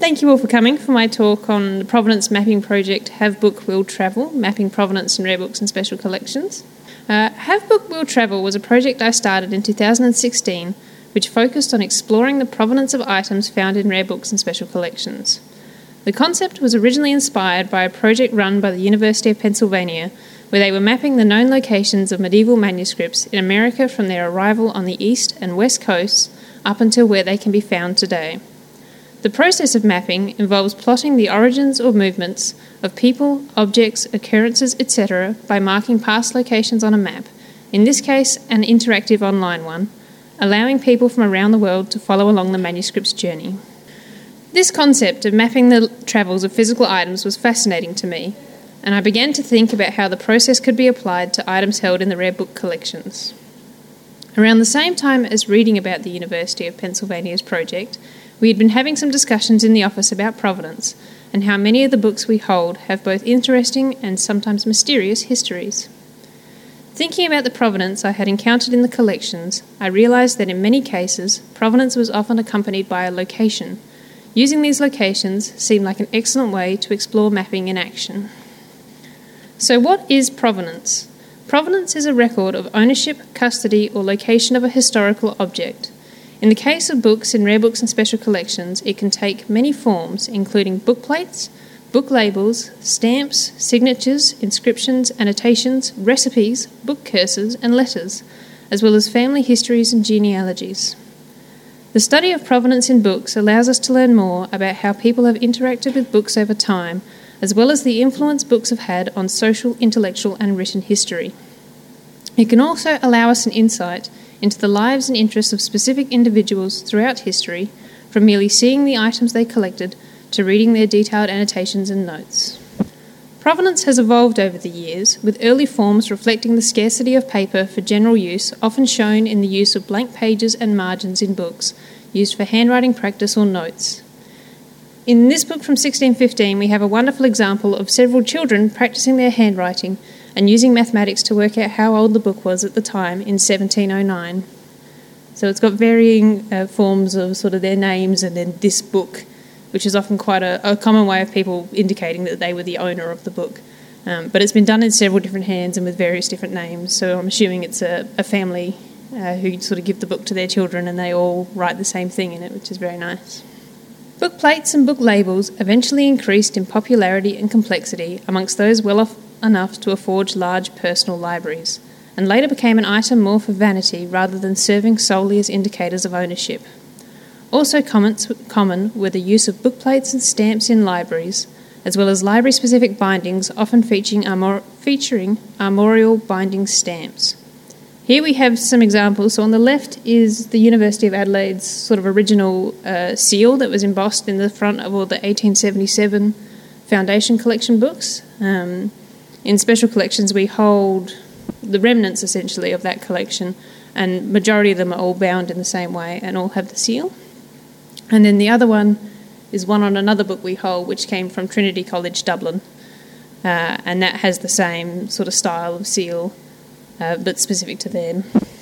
thank you all for coming for my talk on the Provenance Mapping Project Have Book Will Travel, Mapping Provenance in Rare Books and Special Collections. Have Book Will Travel was a project I started in 2016 which focused on exploring the provenance of items found in rare books and special collections. The concept was originally inspired by a project run by the University of Pennsylvania where they were mapping the known locations of medieval manuscripts in America from their arrival on the east and west coasts up until where they can be found today. The process of mapping involves plotting the origins or movements of people, objects, occurrences, etc. by marking past locations on a map, in this case an interactive online one, allowing people from around the world to follow along the manuscript's journey. This concept of mapping the travels of physical items was fascinating to me, and I began to think about how the process could be applied to items held in the rare book collections. Around the same time as reading about the University of Pennsylvania's project, we had been having some discussions in the office about provenance and how many of the books we hold have both interesting and sometimes mysterious histories. Thinking about the provenance I had encountered in the collections, I realised that in many cases, provenance was often accompanied by a location. Using these locations seemed like an excellent way to explore mapping in action. So what is provenance? Provenance is a record of ownership, custody, or location of a historical object. In the case of books in rare books and special collections, it can take many forms, including book plates, book labels, stamps, signatures, inscriptions, annotations, recipes, book curses, and letters, as well as family histories and genealogies. The study of provenance in books allows us to learn more about how people have interacted with books over time, as well as the influence books have had on social, intellectual, and written history. It can also allow us an insight into the lives and interests of specific individuals throughout history, from merely seeing the items they collected to reading their detailed annotations and notes. Provenance has evolved over the years, with early forms reflecting the scarcity of paper for general use, often shown in the use of blank pages and margins in books, used for handwriting practice or notes. In this book from 1615, we have a wonderful example of several children practicing their handwriting and using mathematics to work out how old the book was at the time in 1709. So it's got varying forms of sort of their names and then this book, which is often quite a common way of people indicating that they were the owner of the book. But it's been done in several different hands and with various different names, so I'm assuming it's a family who sort of give the book to their children and they all write the same thing in it, which is very nice. Book plates and book labels eventually increased in popularity and complexity amongst those well off enough to afford large personal libraries, and later became an item more for vanity rather than serving solely as indicators of ownership. Also common were the use of book plates and stamps in libraries, as well as library-specific bindings often featuring armorial binding stamps. Here we have some examples. So on the left is the University of Adelaide's sort of original seal that was embossed in the front of all the 1877 Foundation Collection books. In special collections, we hold the remnants, essentially, of that collection, and majority of them are all bound in the same way and all have the seal. And then the other one is one on another book we hold, which came from Trinity College, Dublin, and that has the same sort of style of seal, but specific to them.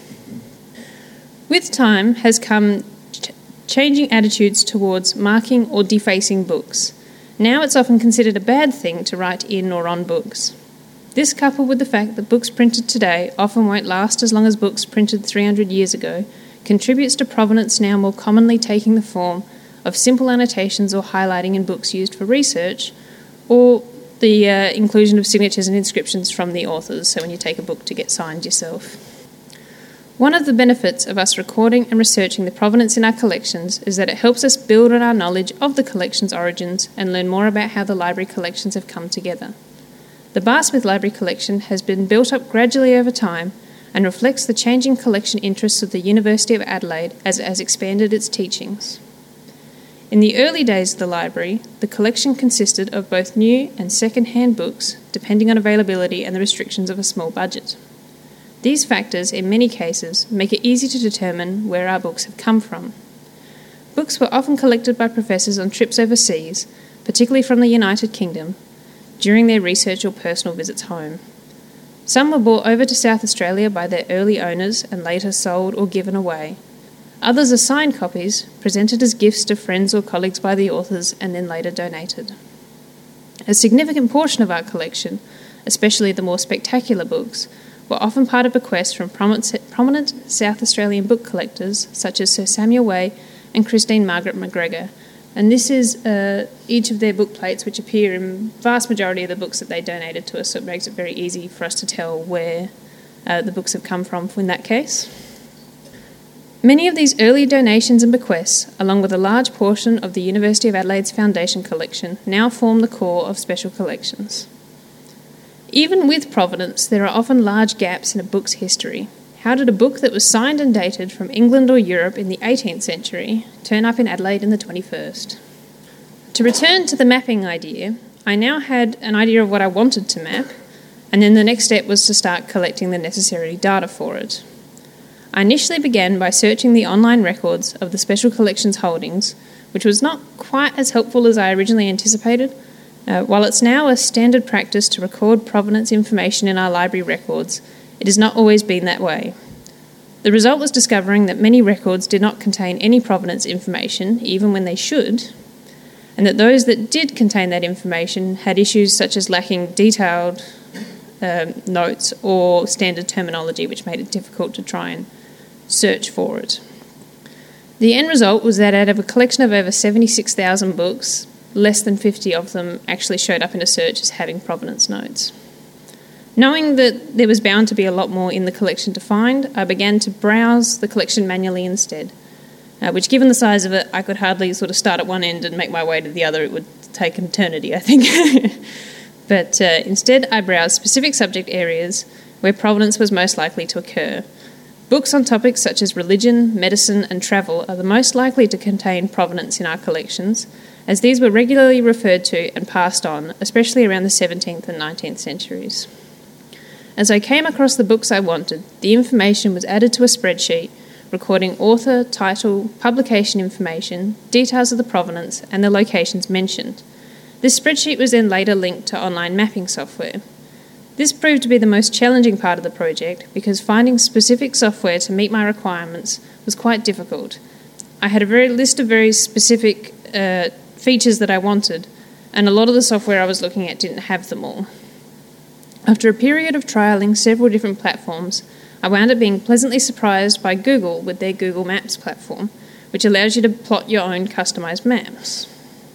With time has come changing attitudes towards marking or defacing books. Now it's often considered a bad thing to write in or on books. This, coupled with the fact that books printed today often won't last as long as books printed 300 years ago, contributes to provenance now more commonly taking the form of simple annotations or highlighting in books used for research, or the inclusion of signatures and inscriptions from the authors, so when you take a book to get signed yourself. One of the benefits of us recording and researching the provenance in our collections is that it helps us build on our knowledge of the collection's origins and learn more about how the library collections have come together. The Barr Smith Library Collection has been built up gradually over time and reflects the changing collection interests of the University of Adelaide as it has expanded its teachings. In the early days of the library, the collection consisted of both new and second-hand books, depending on availability and the restrictions of a small budget. These factors, in many cases, make it easy to determine where our books have come from. Books were often collected by professors on trips overseas, particularly from the United Kingdom, during their research or personal visits home. Some were brought over to South Australia by their early owners and later sold or given away. Others are signed copies, presented as gifts to friends or colleagues by the authors and then later donated. A significant portion of our collection, especially the more spectacular books, were often part of bequests from prominent South Australian book collectors such as Sir Samuel Way and Christine Margaret McGregor. And this is each of their book plates, which appear in the vast majority of the books that they donated to us, so it makes it very easy for us to tell where the books have come from in that case. Many of these early donations and bequests, along with a large portion of the University of Adelaide's Foundation collection, now form the core of special collections. Even with provenance, there are often large gaps in a book's history. How did a book that was signed and dated from England or Europe in the 18th century turn up in Adelaide in the 21st? To return to the mapping idea, I now had an idea of what I wanted to map, and then the next step was to start collecting the necessary data for it. I initially began by searching the online records of the Special Collections holdings, which was not quite as helpful as I originally anticipated. While it's now a standard practice to record provenance information in our library records, it has not always been that way. The result was discovering that many records did not contain any provenance information, even when they should, and that those that did contain that information had issues such as lacking detailed notes or standard terminology, which made it difficult to try and search for it. The end result was that out of a collection of over 76,000 books, less than 50 of them actually showed up in a search as having provenance notes. Knowing that there was bound to be a lot more in the collection to find, I began to browse the collection manually instead, which, given the size of it, I could hardly sort of start at one end and make my way to the other. It would take an eternity, I think. But instead, I browsed specific subject areas where provenance was most likely to occur. Books on topics such as religion, medicine, and travel are the most likely to contain provenance in our collections, as these were regularly referred to and passed on, especially around the 17th and 19th centuries. As I came across the books I wanted, the information was added to a spreadsheet recording author, title, publication information, details of the provenance, and the locations mentioned. This spreadsheet was then later linked to online mapping software. This proved to be the most challenging part of the project because finding specific software to meet my requirements was quite difficult. I had a list of very specific features that I wanted, and a lot of the software I was looking at didn't have them all. After a period of trialling several different platforms, I wound up being pleasantly surprised by Google with their Google Maps platform, which allows you to plot your own customised maps.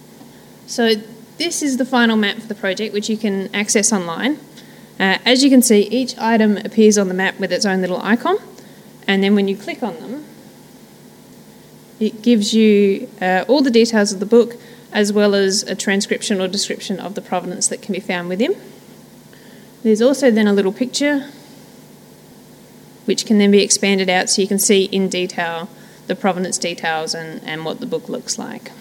So this is the final map for the project, which you can access online. As you can see, each item appears on the map with its own little icon, and then when you click on them, it gives you all the details of the book, as well as a transcription or description of the provenance that can be found within. There's also then a little picture, which can then be expanded out so you can see in detail the provenance details and what the book looks like.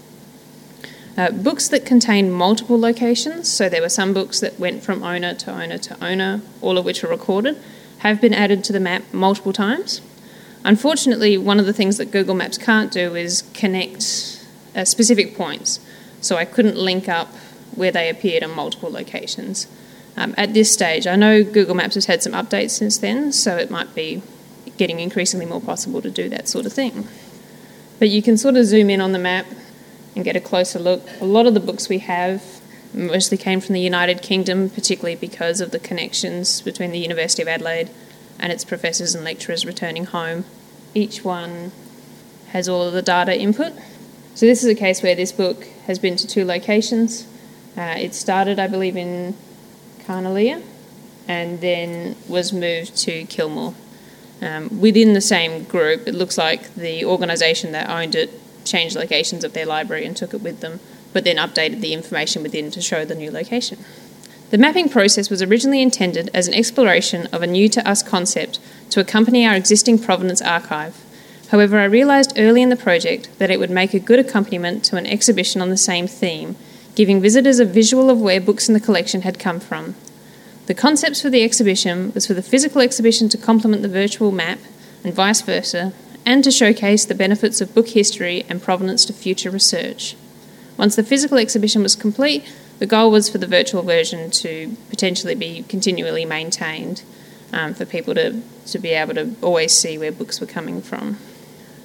Books that contain multiple locations, so there were some books that went from owner to owner to owner, all of which were recorded, have been added to the map multiple times. Unfortunately, one of the things that Google Maps can't do is connect specific points, so I couldn't link up where they appeared in multiple locations. At this stage, I know Google Maps has had some updates since then, so it might be getting increasingly more possible to do that sort of thing. But you can sort of zoom in on the map and get a closer look. A lot of the books we have mostly came from the United Kingdom, particularly because of the connections between the University of Adelaide and its professors and lecturers returning home. Each one has all of the data input. So this is a case where this book has been to two locations. It started, I believe, in Carnaleah and then was moved to Kilmore. Within the same group, it looks like the organisation that owned it changed locations of their library and took it with them, but then updated the information within to show the new location. The mapping process was originally intended as an exploration of a new-to-us concept to accompany our existing provenance archive. However, I realised early in the project that it would make a good accompaniment to an exhibition on the same theme, giving visitors a visual of where books in the collection had come from. The concepts for the exhibition was for the physical exhibition to complement the virtual map, and vice versa, and to showcase the benefits of book history and provenance to future research. Once the physical exhibition was complete, the goal was for the virtual version to potentially be continually maintained for people to be able to always see where books were coming from.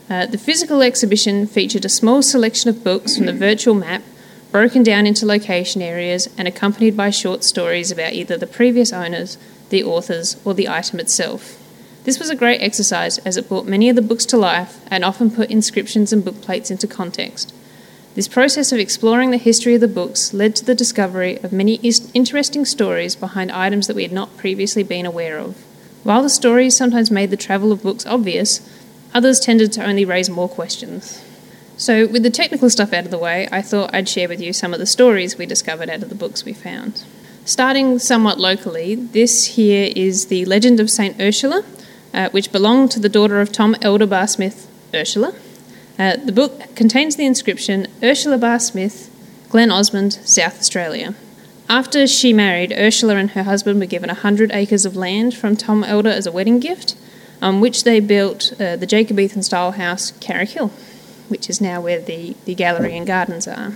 The physical exhibition featured a small selection of books from the virtual map, broken down into location areas and accompanied by short stories about either the previous owners, the authors, or the item itself. This was a great exercise as it brought many of the books to life and often put inscriptions and bookplates into context. This process of exploring the history of the books led to the discovery of many interesting stories behind items that we had not previously been aware of. While the stories sometimes made the travel of books obvious, others tended to only raise more questions. So, with the technical stuff out of the way, I thought I'd share with you some of the stories we discovered out of the books we found. Starting somewhat locally, this here is the Legend of St. Ursula, which belonged to the daughter of Tom Elder Bar Smith, Ursula. The book contains the inscription, Ursula Bar Smith, Glen Osmond, South Australia. After she married, Ursula and her husband were given 100 acres of land from Tom Elder as a wedding gift, on which they built the Jacobean-style house, Carrick Hill, which is now where the gallery and gardens are.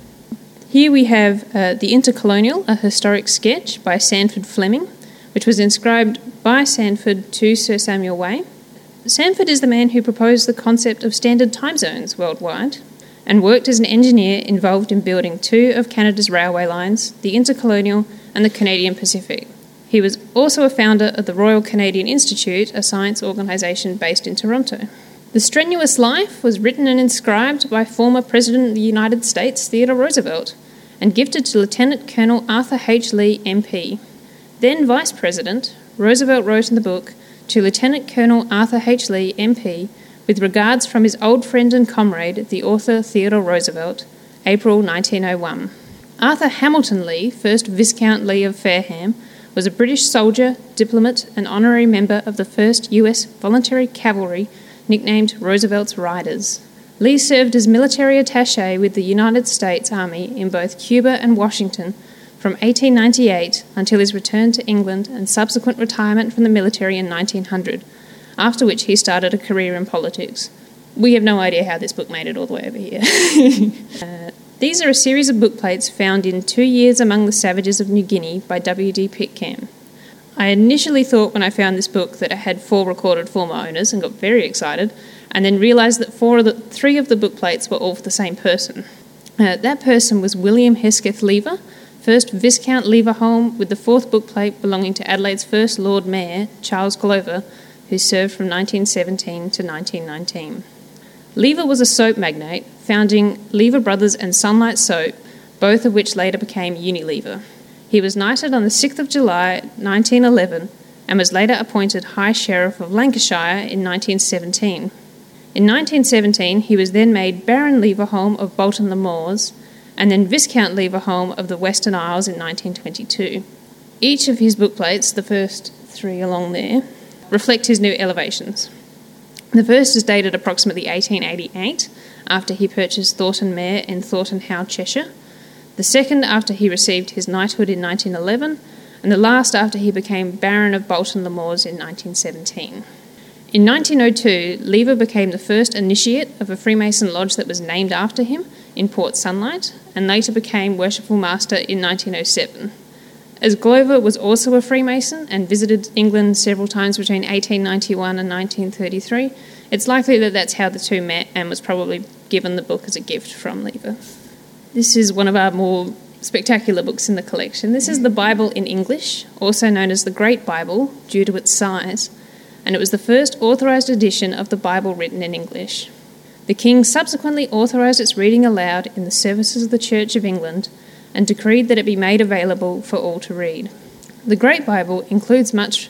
Here we have the Intercolonial, a historic sketch by Sandford Fleming, which was inscribed by Sandford to Sir Samuel Way. Sandford is the man who proposed the concept of standard time zones worldwide and worked as an engineer involved in building two of Canada's railway lines, the Intercolonial and the Canadian Pacific. He was also a founder of the Royal Canadian Institute, a science organisation based in Toronto. The Strenuous Life was written and inscribed by former President of the United States, Theodore Roosevelt, and gifted to Lieutenant Colonel Arthur H. Lee, MP. Then Vice President, Roosevelt wrote in the book, to Lieutenant Colonel Arthur H. Lee, MP, with regards from his old friend and comrade, the author Theodore Roosevelt, April 1901. Arthur Hamilton Lee, 1st Viscount Lee of Fareham, was a British soldier, diplomat, and honorary member of the 1st U.S. Voluntary Cavalry, nicknamed Roosevelt's Riders. Lee served as military attaché with the United States Army in both Cuba and Washington from 1898 until his return to England and subsequent retirement from the military in 1900, after which he started a career in politics. We have no idea how this book made it all the way over here. These are a series of bookplates found in 2 Years Among the Savages of New Guinea by W.D. Pitcairn. I initially thought when I found this book that it had 4 recorded former owners and got very excited, and then realised that 3 of the bookplates were all for the same person. That person was William Hesketh Lever, 1st Viscount Leverhulme, with the 4th bookplate belonging to Adelaide's first Lord Mayor, Charles Glover, who served from 1917 to 1919. Lever was a soap magnate, founding Lever Brothers and Sunlight Soap, both of which later became Unilever. He was knighted on the 6th of July 1911 and was later appointed High Sheriff of Lancashire in 1917. In 1917 he was then made Baron Leverhulme of Bolton-le-Moors and then Viscount Leverhulme of the Western Isles in 1922. Each of his bookplates, the first 3 along there, reflect his new elevations. The first is dated approximately 1888, after he purchased Thornton Manor in Thornton How, Cheshire. The second after he received his knighthood in 1911, and the last after he became Baron of Bolton-le-Moors in 1917. In 1902, Lever became the first initiate of a Freemason lodge that was named after him in Port Sunlight, and later became Worshipful Master in 1907. As Glover was also a Freemason and visited England several times between 1891 and 1933, it's likely that that's how the two met and was probably given the book as a gift from Lever. This is one of our more spectacular books in the collection. This is the Bible in English, also known as the Great Bible due to its size, and it was the first authorised edition of the Bible written in English. The King subsequently authorised its reading aloud in the services of the Church of England and decreed that it be made available for all to read. The Great Bible includes much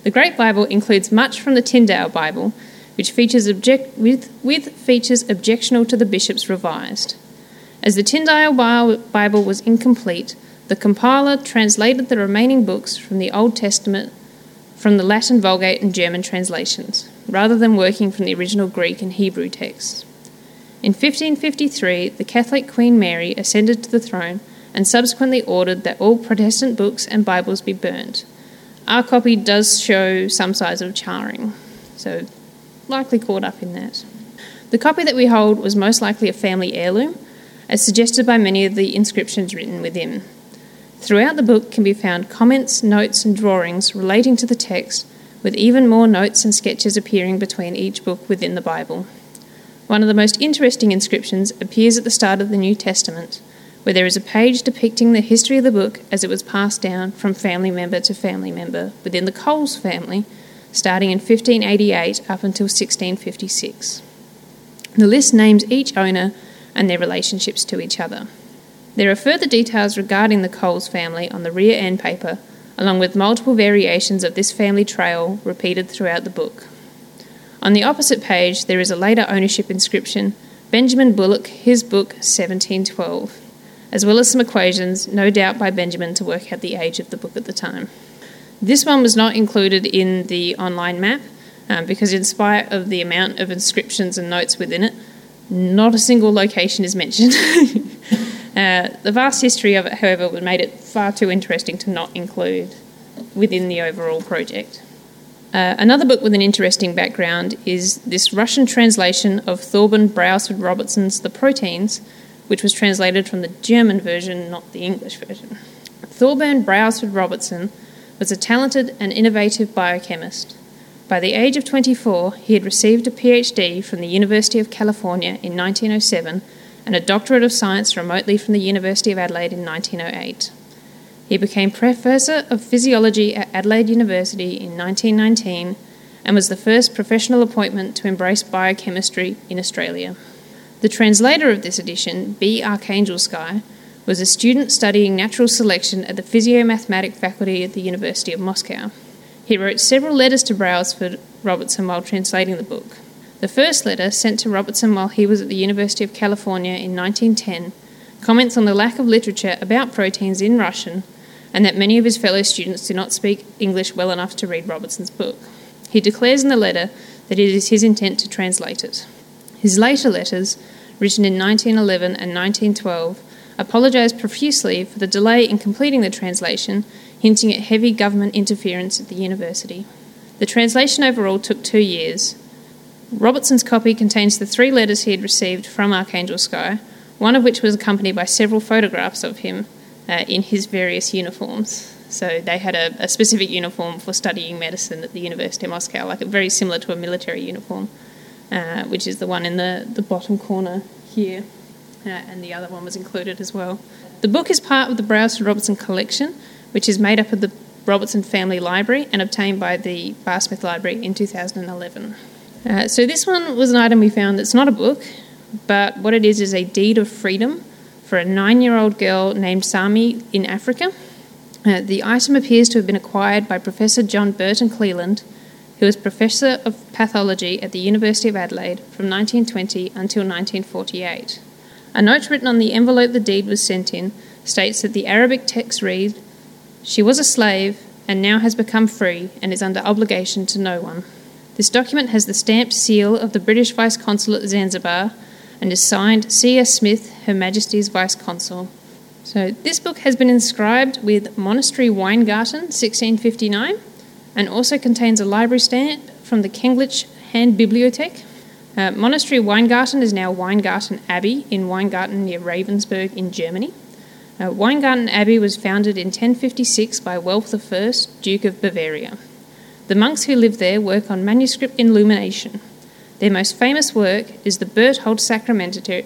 from the Tyndale Bible, which features features objectional to the Bishop's Revised. As the Tyndale Bible was incomplete, the compiler translated the remaining books from the Old Testament from the Latin Vulgate and German translations, rather than working from the original Greek and Hebrew texts. In 1553, the Catholic Queen Mary ascended to the throne and subsequently ordered that all Protestant books and Bibles be burnt. Our copy does show some signs of charring, so likely caught up in that. The copy that we hold was most likely a family heirloom, as suggested by many of the inscriptions written within. Throughout the book can be found comments, notes and drawings relating to the text, with even more notes and sketches appearing between each book within the Bible. One of the most interesting inscriptions appears at the start of the New Testament, where there is a page depicting the history of the book as it was passed down from family member to family member within the Coles family, starting in 1588 up until 1656. The list names each owner and their relationships to each other. There are further details regarding the Coles family on the rear end paper, along with multiple variations of this family trail repeated throughout the book. On the opposite page, there is a later ownership inscription, Benjamin Bullock, his book 1712, as well as some equations, no doubt by Benjamin, to work out the age of the book at the time. This one was not included in the online map because in spite of the amount of inscriptions and notes within it, not a single location is mentioned. The vast history of it, however, made it far too interesting to not include within the overall project. Another book with an interesting background is this Russian translation of Thorben Brailsford Robertson's The Proteins, which was translated from the German version, not the English version. Thorben Brailsford Robertson was a talented and innovative biochemist. By the age of 24, he had received a PhD from the University of California in 1907 and a Doctorate of Science remotely from the University of Adelaide in 1908. He became Professor of Physiology at Adelaide University in 1919 and was the first professional appointment to embrace biochemistry in Australia. The translator of this edition, B. Arkhangelsky, was a student studying natural selection at the Physiomathematic faculty at the University of Moscow. He wrote several letters to Brailsford Robertson while translating the book. The first letter, sent to Robertson while he was at the University of California in 1910, comments on the lack of literature about proteins in Russian and that many of his fellow students do not speak English well enough to read Robertson's book. He declares in the letter that it is his intent to translate it. His later letters, written in 1911 and 1912, apologised profusely for the delay in completing the translation, hinting at heavy government interference at the university. The translation overall took 2 years. Robertson's copy contains the 3 letters he had received from Arkhangelsky, one of which was accompanied by several photographs of him in his various uniforms. So they had a specific uniform for studying medicine at the University of Moscow, like very similar to a military uniform, which is the one in the bottom corner here, and the other one was included as well. The book is part of the Brailsford Robertson collection, which is made up of the Robertson Family Library and obtained by the Bar Smith Library in 2011. So this one was an item we found that's not a book, but what it is a deed of freedom for a 9-year-old girl named Sami in Africa. The item appears to have been acquired by Professor John Burton Cleland, who was Professor of Pathology at the University of Adelaide from 1920 until 1948. A note written on the envelope the deed was sent in states that the Arabic text reads, "She was a slave and now has become free and is under obligation to no one." This document has the stamped seal of the British Vice-Consul at Zanzibar and is signed C.S. Smith, Her Majesty's Vice-Consul. So this book has been inscribed with Monastery Weingarten, 1659, and also contains a library stamp from the Kenglich Handbibliothek. Monastery Weingarten is now Weingarten Abbey in Weingarten near Ravensburg in Germany. Weingarten Abbey was founded in 1056 by Welf I, Duke of Bavaria. The monks who live there work on manuscript illumination. Their most famous work is the Berthold Sacramentary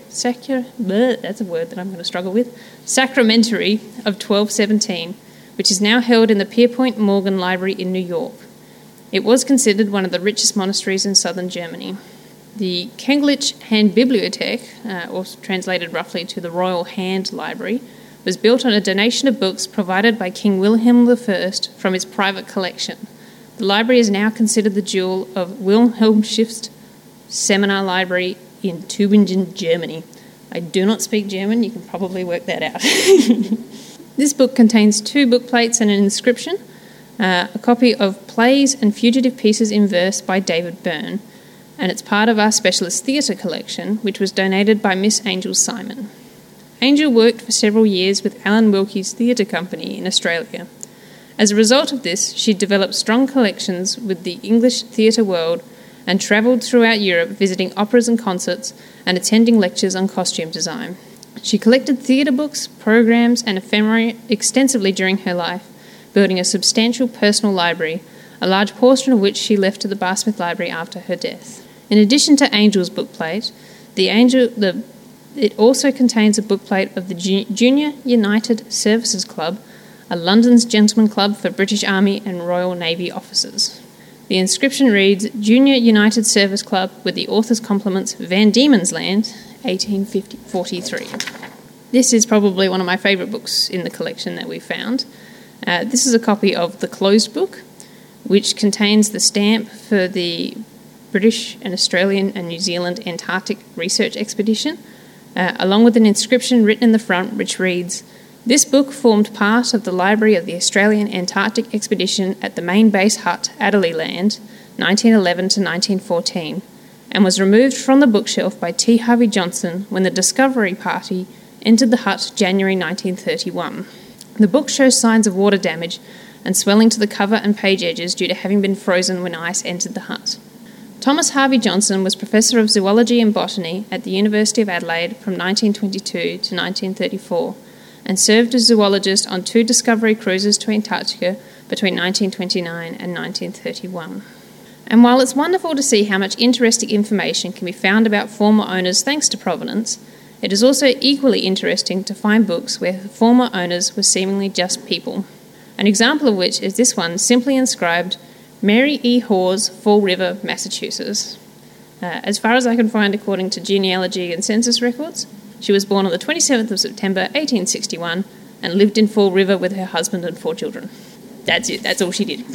of 1217, which is now held in the Pierpont Morgan Library in New York. It was considered one of the richest monasteries in southern Germany. The Kenglich Handbibliothek, or translated roughly to the Royal Hand Library, was built on a donation of books provided by King Wilhelm I from his private collection. The library is now considered the jewel of Wilhelm Schiff's Seminar Library in Tübingen, Germany. I do not speak German, you can probably work that out. This book contains 2 book plates and an inscription, a copy of Plays and Fugitive Pieces in Verse by David Byrne, and it's part of our Specialist Theatre collection, which was donated by Miss Angel Simon. Angel worked for several years with Alan Wilkie's Theatre Company in Australia. As a result of this, she developed strong collections with the English theatre world and travelled throughout Europe visiting operas and concerts and attending lectures on costume design. She collected theatre books, programs and ephemera extensively during her life, building a substantial personal library, a large portion of which she left to the Bar Smith Library after her death. In addition to Angel's bookplate, It also contains a bookplate of the Junior United Services Club, a London's gentleman club for British Army and Royal Navy officers. The inscription reads, Junior United Service Club, with the author's compliments, Van Diemen's Land, 1843. This is probably one of my favourite books in the collection that we found. This is a copy of the closed book, which contains the stamp for the British and Australian and New Zealand Antarctic Research Expedition, along with an inscription written in the front which reads, This book formed part of the library of the Australian Antarctic Expedition at the Main Base Hut, Adderley Land, 1911 to 1914, and was removed from the bookshelf by T. Harvey Johnson when the Discovery Party entered the hut January 1931. The book shows signs of water damage and swelling to the cover and page edges due to having been frozen when ice entered the hut. Thomas Harvey Johnson was Professor of Zoology and Botany at the University of Adelaide from 1922 to 1934 and served as zoologist on 2 discovery cruises to Antarctica between 1929 and 1931. And while it's wonderful to see how much interesting information can be found about former owners thanks to provenance, it is also equally interesting to find books where former owners were seemingly just people. An example of which is this one, simply inscribed Mary E. Hawes, Fall River, Massachusetts. As far as I can find according to genealogy and census records, she was born on the 27th of September 1861 and lived in Fall River with her husband and 4 children. That's it, that's all she did.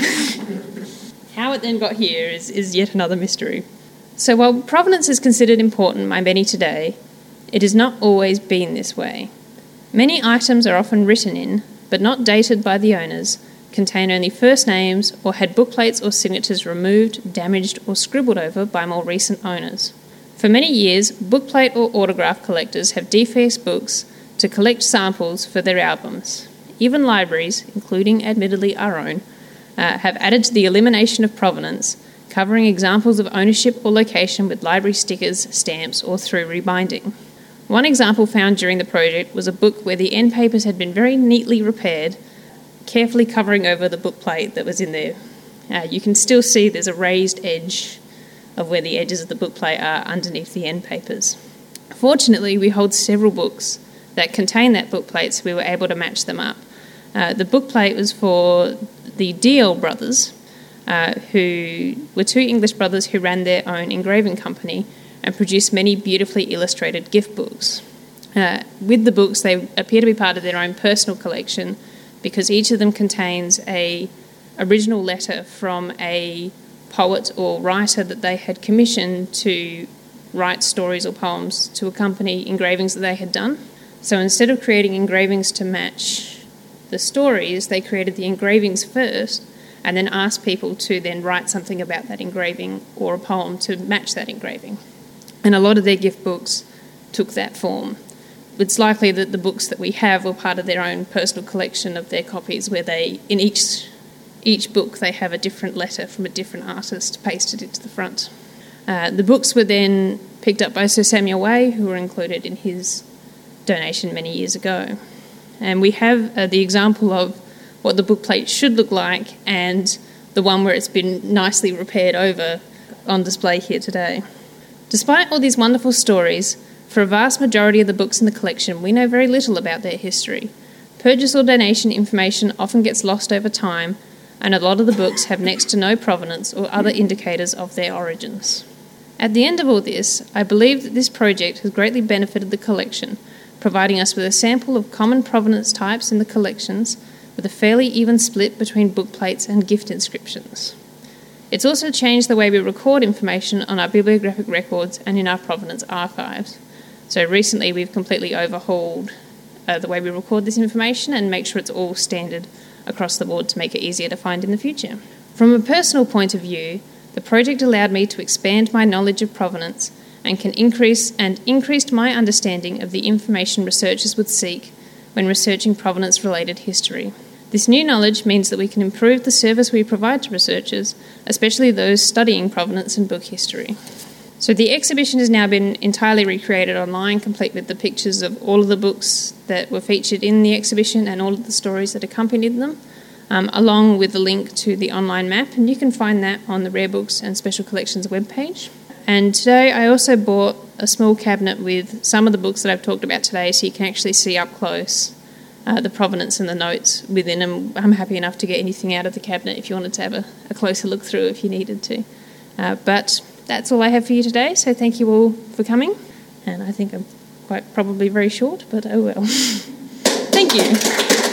How it then got here is yet another mystery. So while provenance is considered important by many today, it has not always been this way. Many items are often written in, but not dated by the owners, contain only first names, or had bookplates or signatures removed, damaged, or scribbled over by more recent owners. For many years, bookplate or autograph collectors have defaced books to collect samples for their albums. Even libraries, including admittedly our own, have added to the elimination of provenance, covering examples of ownership or location with library stickers, stamps, or through rebinding. One example found during the project was a book where the end papers had been very neatly repaired, carefully covering over the bookplate that was in there. You can still see there's a raised edge of where the edges of the bookplate are underneath the end papers. Fortunately, we hold several books that contain that bookplate, so we were able to match them up. The bookplate was for the DL brothers, who were 2 English brothers who ran their own engraving company and produced many beautifully illustrated gift books. With the books, they appear to be part of their own personal collection because each of them contains an original letter from a poet or writer that they had commissioned to write stories or poems to accompany engravings that they had done. So instead of creating engravings to match the stories, they created the engravings first and then asked people to then write something about that engraving or a poem to match that engraving. And a lot of their gift books took that form. It's likely that the books that we have were part of their own personal collection of their copies, where they, in each book, they have a different letter from a different artist pasted into the front. The books were then picked up by Sir Samuel Way, who were included in his donation many years ago. And we have the example of what the bookplate should look like and the one where it's been nicely repaired over on display here today. Despite all these wonderful stories, for a vast majority of the books in the collection, we know very little about their history. Purchase or donation information often gets lost over time, and a lot of the books have next to no provenance or other indicators of their origins. At the end of all this, I believe that this project has greatly benefited the collection, providing us with a sample of common provenance types in the collections, with a fairly even split between bookplates and gift inscriptions. It's also changed the way we record information on our bibliographic records and in our provenance archives. So recently we've completely overhauled the way we record this information and make sure it's all standard across the board to make it easier to find in the future. From a personal point of view, the project allowed me to expand my knowledge of provenance and increased my understanding of the information researchers would seek when researching provenance-related history. This new knowledge means that we can improve the service we provide to researchers, especially those studying provenance and book history. So the exhibition has now been entirely recreated online, complete with the pictures of all of the books that were featured in the exhibition and all of the stories that accompanied them, along with the link to the online map, and you can find that on the Rare Books and Special Collections webpage. And today I also bought a small cabinet with some of the books that I've talked about today, so you can actually see up close the provenance and the notes within them. I'm happy enough to get anything out of the cabinet if you wanted to have a closer look through if you needed to. But that's all I have for you today, so thank you all for coming. And I think I'm quite probably very short, but oh well. Thank you.